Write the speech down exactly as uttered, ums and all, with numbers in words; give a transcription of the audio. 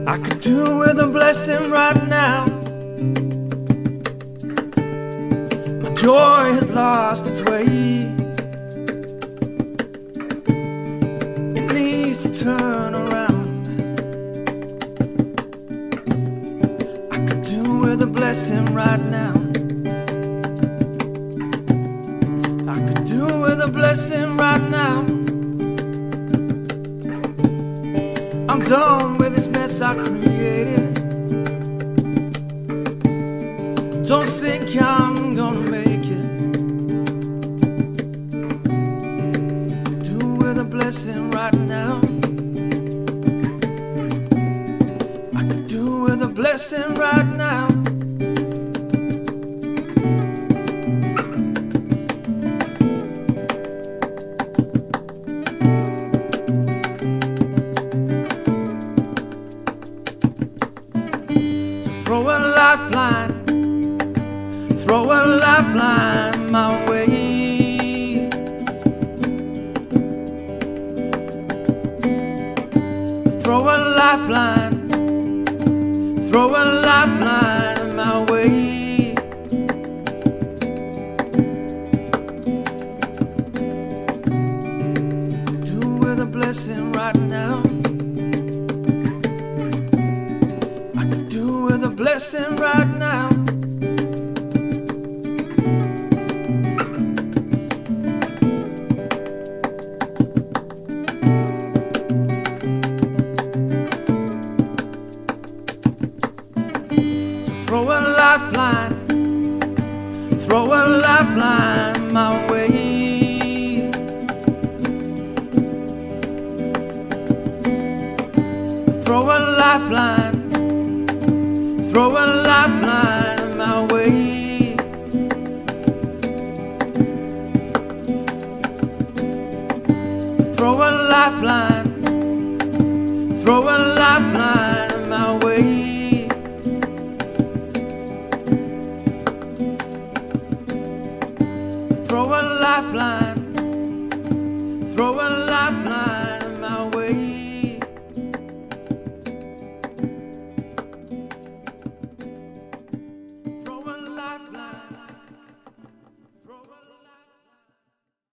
I could do with a blessing right now. My joy has lost its way. It needs to turn around. I could do with a blessing right now. I could do with a blessing right now. I'm done with this mess I created. Don't think I'm gonna make it. Do with a blessing right now. I could do with a blessing right now. Throw a lifeline, throw a lifeline my way. Throw a lifeline, throw a lifeline my way. Do with a blessing right now. With a blessing right now. So throw a lifeline, throw a lifeline my way. Throw a lifeline, throw a